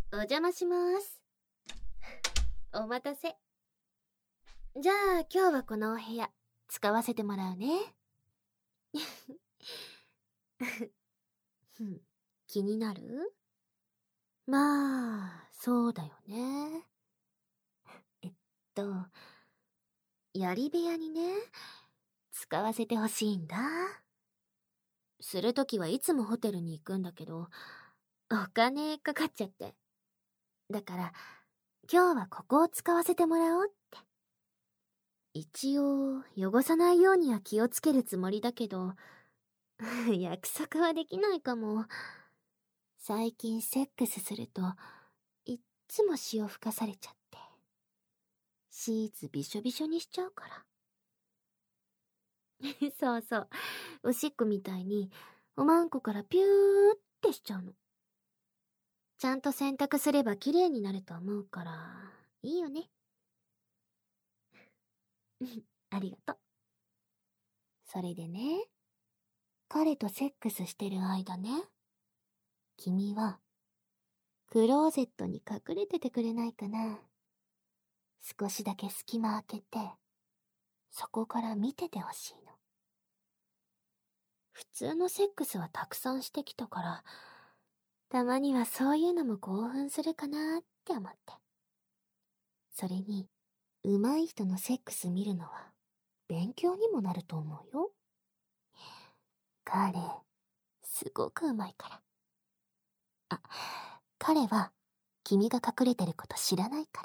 お邪魔します。お待たせ。じゃあ今日はこのお部屋使わせてもらうね。気になる？まあ、そうだよね。えっと、槍部屋にね、使わせてほしいんだ。するときはいつもホテルに行くんだけど、お金かかっちゃって。だから、今日はここを使わせてもらおうって。一応、汚さないようには気をつけるつもりだけど、約束はできないかも。最近セックスすると、いっつも潮吹かされちゃって。シーツびしょびしょにしちゃうから。そうそう。おしっこみたいに、おまんこからピューってしちゃうの。ちゃんと洗濯すれば綺麗になると思うから、いいよね。ありがとう。それでね、彼とセックスしてる間ね、君は、クローゼットに隠れててくれないかな。少しだけ隙間開けて、そこから見ててほしいの。普通のセックスはたくさんしてきたから、たまにはそういうのも興奮するかなって思って。それに、上手い人のセックス見るのは、勉強にもなると思うよ。彼、すごく上手いから。あ、彼は、君が隠れてること知らないから。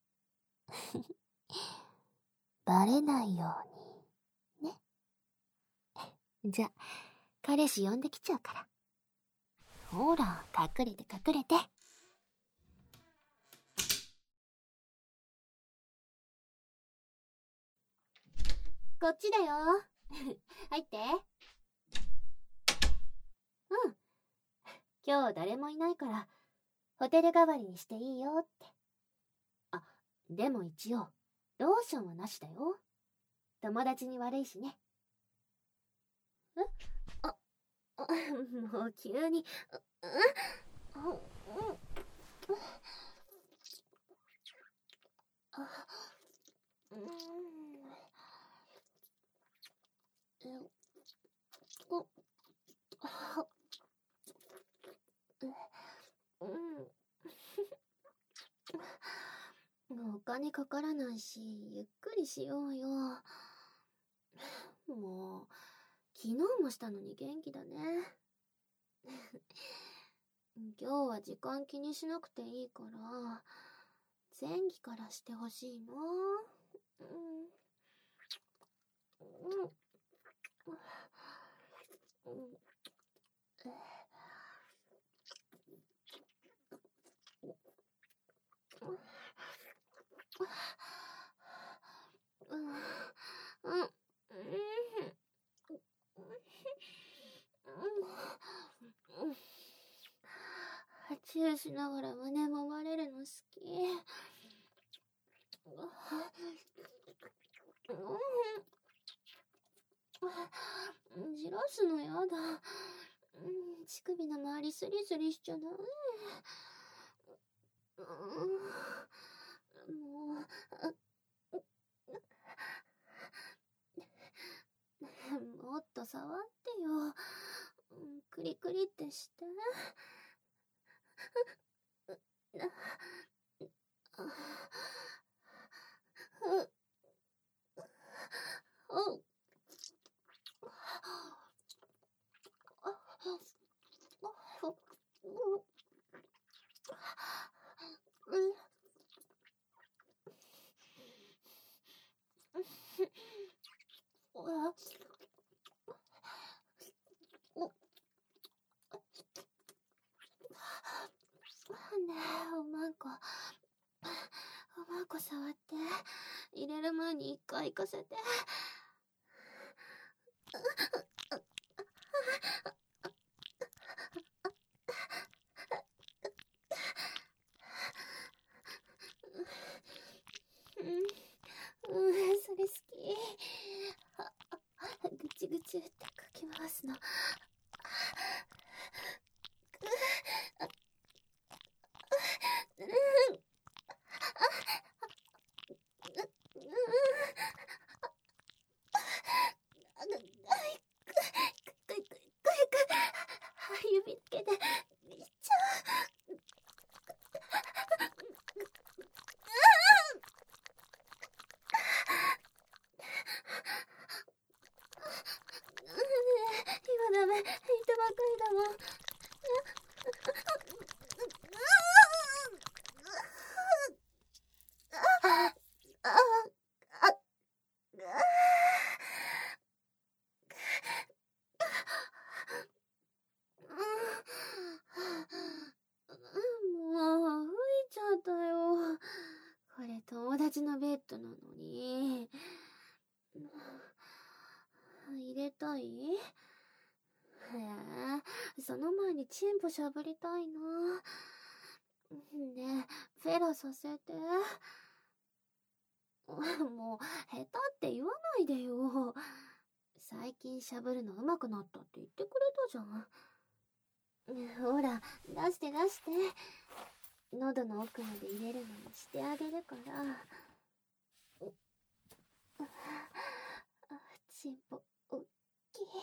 バレないように、ね。じゃ、彼氏呼んできちゃうから。ほら、隠れて隠れて。こっちだよ。入って。うん。今日誰もいないから、ホテル代わりにしていいよって。あ、でも一応、ローションはなしだよ。友達に悪いしね。え？もう急に、もうお金かからないし、ゆっくりしようよ。もう、昨日もしたのに元気だね。今日は時間気にしなくていいから、前期からしてほしいな。チューしながら胸揉まれるの好き。じらすのやだ。乳首の周りスリスリしちゃダメ。ももっと触ってよ。クリクリってして。ねえ、おまんこ。おまんこ触って。入れる前に一回行かせて。それ好き。ぐちぐちってかき回すの。 指つけて、いっちゃう。今ダメ、行ったばっかりだもん。もう、吹いちゃったよ。これ友達のベッドなのに。入れたい？へえ、その前にチンポしゃぶりたいな。ねえ、フェラさせて。もう、下手って言わないでよ。最近しゃぶるの上手くなったって言ってくれたじゃん。ほら、出して出して。喉の奥まで入れるのにしてあげるから。チンポ、おっきい、好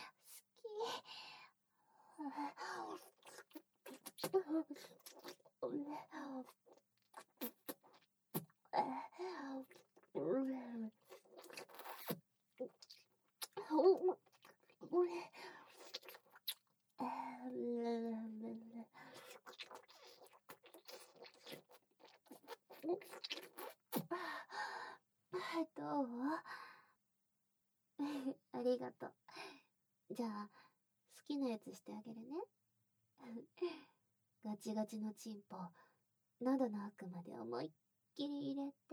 どう？ありがとう。じゃあ、好きなやつしてあげるね。ガチガチのチンポ、喉の奥まで思いっきり入れて、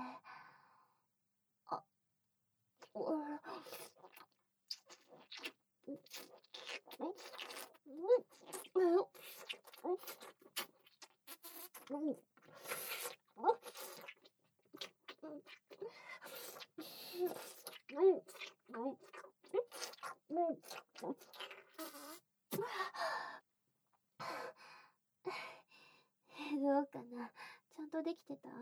どうかな？ちゃんとできてた？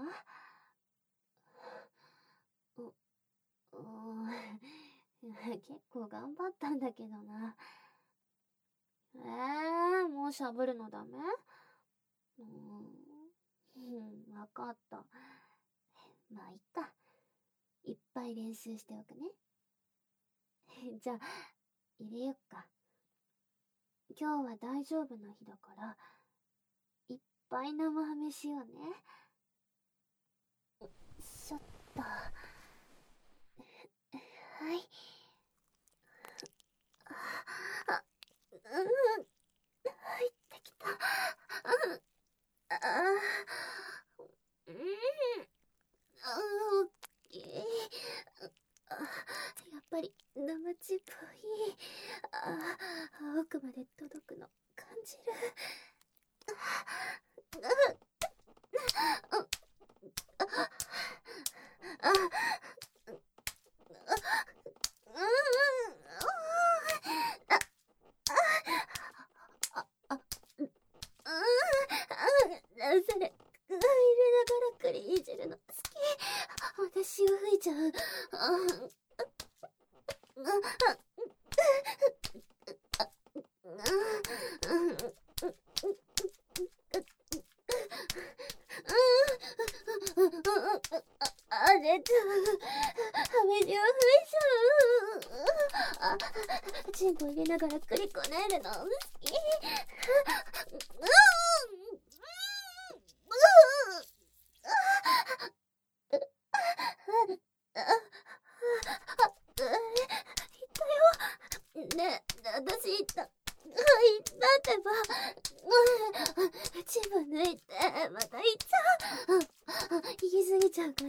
結構頑張ったんだけどな。もうしゃぶるのダメ？わかった。まあ、いっか。いっぱい練習しておくね。じゃあ、入れよっか。今日は大丈夫な日だから、いっぱい生ハメしようね。ちょっと。はい。入ってきた。オッケー。やっぱり生チンポいい。奥まで届くの感じる。それ、入れながらクリいじるの好き。私を吹いちゃう。あれだ、ハメジを吹いちゃう。チンポ入れながらクリこねるの好き。ねえ、私言った。言ったってば。チンポ抜いて、また言っちゃう。行き過ぎちゃうから。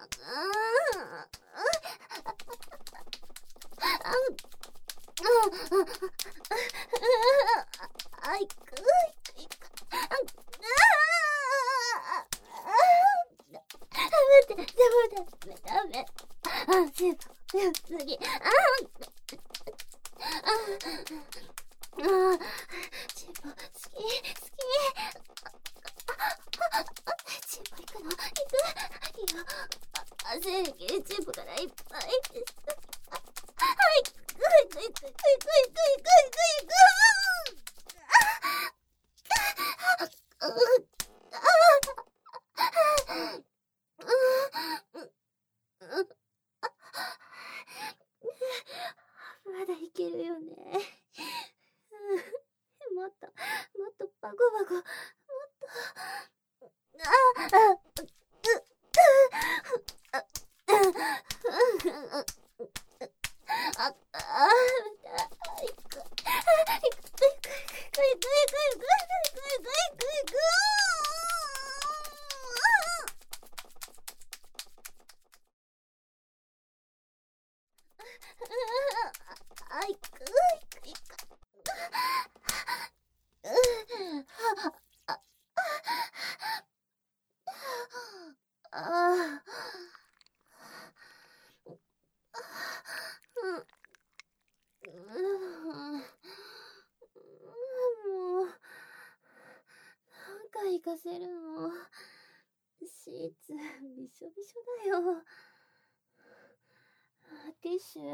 ダメ。チンポ、次。チンポ、好き。チンポ行くの？行く？いいよ。精液、チンポからいっぱい。はい、行く。 バコバコ、もっと。行かせるの。シーツびしょびしょだよ。ティッシュ、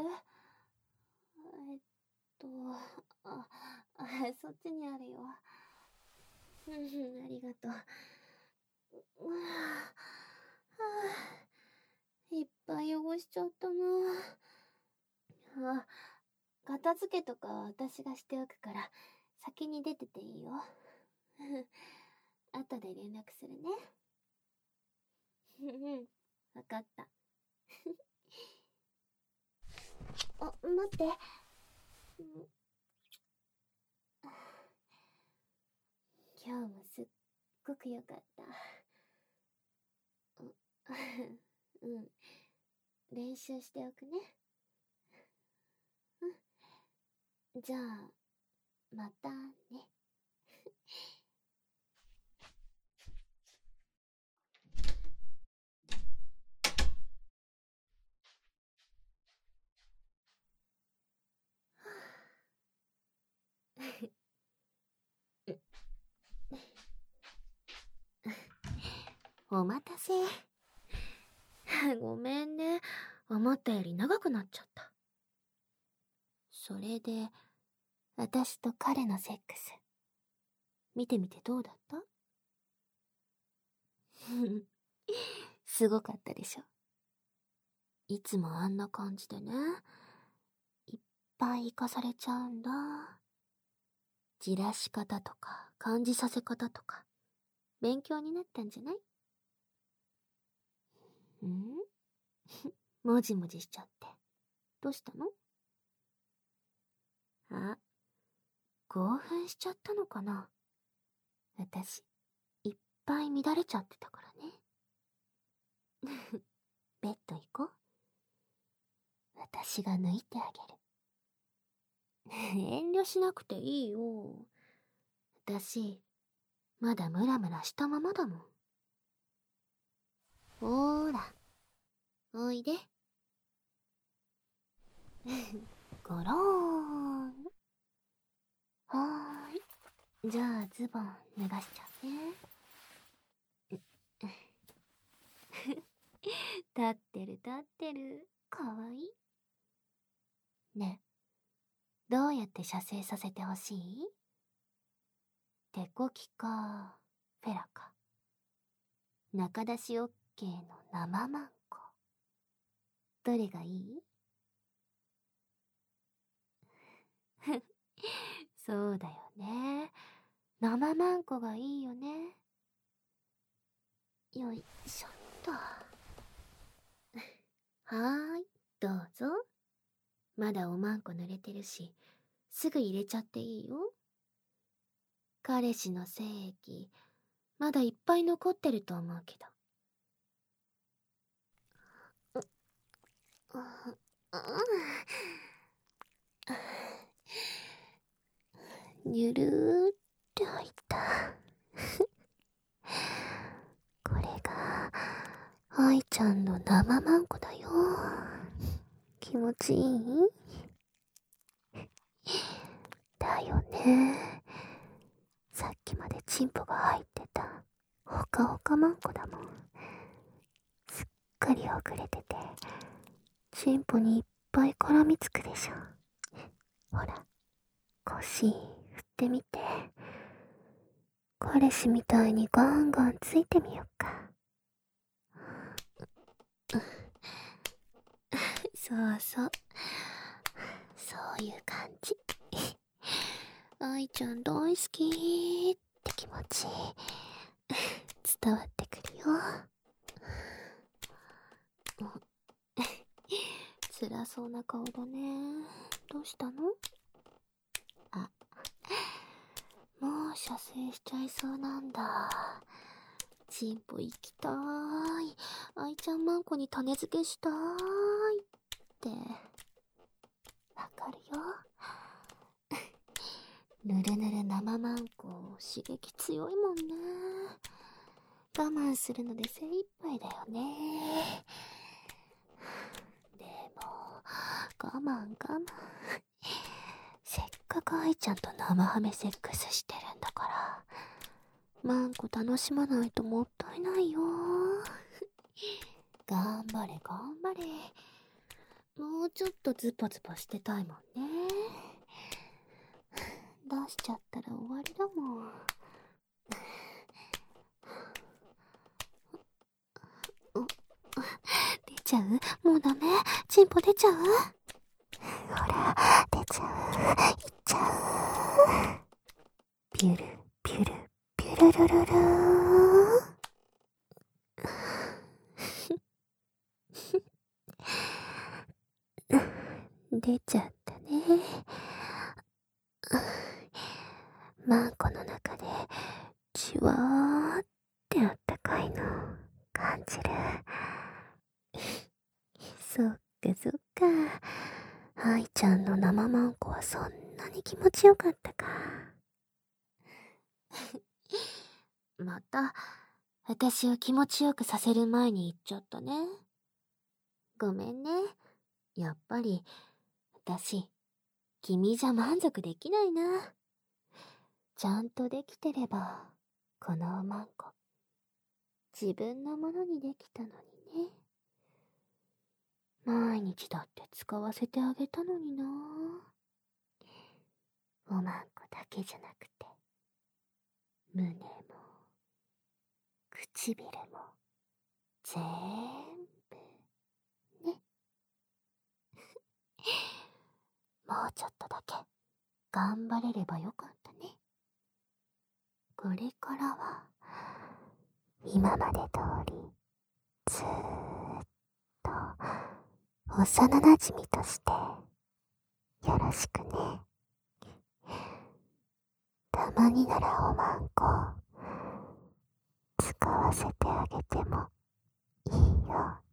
あ、そっちにあるよ。ありがとう。いっぱい汚しちゃったな。片付けとか私がしておくから先に出てていいよ。後で連絡するね。わかった。待って。今日もすっごく良かった。練習しておくね。じゃあ、またね。お待たせ。ごめんね。思ったより長くなっちゃった。それで、私と彼のセックス。見てみてどうだった？すごかったでしょ。いつもあんな感じでね。いっぱい生かされちゃうんだ。じらし方とか、感じさせ方とか、勉強になったんじゃない？もじもじしちゃって。どうしたの？興奮しちゃったのかな？私、いっぱい乱れちゃってたからね。ベッド行こう。私が抜いてあげる。遠慮しなくていいよ。私、まだムラムラしたままだもん。ほーら、おいで。ゴローン。はーい。じゃあズボン脱がしちゃうね。立ってる立ってる。かわいい。ねえ、どうやって射精させてほしい？手こきか、フェラか。中出し OK の生マンコ。どれがいい？そうだよね。生マンコがいいよね。よいしょっと。はーい、どうぞ。まだおまんこ濡れてるし、すぐ入れちゃっていいよ。彼氏の精液、まだいっぱい残ってると思うけど。にゅるーって入った。これが、愛ちゃんの生マンコだよ。気持ちいい？だよね。さっきまでチンポが入ってたほかほかマンコだもん。すっかり遅れてて、チンポにいっぱい絡みつくでしょ。ほら、腰振ってみて。彼氏みたいにガンガンついてみよっか。そうそう。そういう感じ。愛ちゃん大好きーっって気持ち伝わってくるよ。辛そうな顔だね。どうしたの？あ、もう射精しちゃいそうなんだ。チンポ行きたーい。愛ちゃんマンコに種付けしたーいって。わかるよ。ぬるぬる生マンコ刺激強いもんね。我慢するので精一杯だよね。でも我慢。せっかく愛ちゃんと生ハメセックスしてるんだから、マンコ楽しまないともったいないよ。頑張れ。もうちょっとズポズポしてたいもんね。出しちゃったら終わりだもん。出ちゃう？もうダメ？チンポ出ちゃう？ほら、出ちゃう。いっちゃう。ピュルルルルー。出ちゃったね。マンコの中でじわーってあったかいの感じる。そっか。愛ちゃんの生マンコはそんなに気持ちよかったか。また私を気持ちよくさせる前に言っちゃったね。ごめんね。やっぱり私君じゃ満足できないな。ちゃんとできてればこのマンコ自分のものにできたのにね。毎日だって使わせてあげたのにな。おまんこだけじゃなくて胸も唇も全部ね。もうちょっとだけ頑張れればよかったね。これからは今まで通りずーっと幼馴染としてよろしくね。たまにならおまんこ使わせてあげてもいいよ。